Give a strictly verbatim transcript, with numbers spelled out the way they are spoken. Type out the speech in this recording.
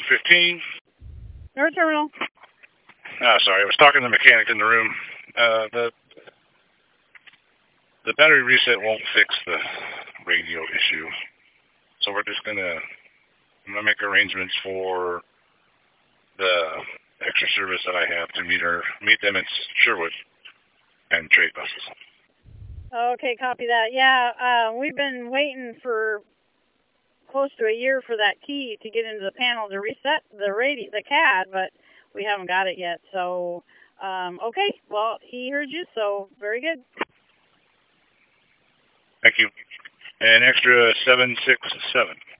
fifteen. North Terminal. Ah, sorry, I was talking to the mechanic in the room. Uh, the the battery reset won't fix the radio issue, so we're just gonna I'm gonna make arrangements for the extra service that I have to meet her meet them in Sherwood and trade buses. Okay, copy that. Yeah, uh, we've been waiting for close to a year for that key to get into the panel to reset the radio, the C A D, but we haven't got it yet. So, um, okay, well, he heard you, so very good. Thank you. And extra seven six seven.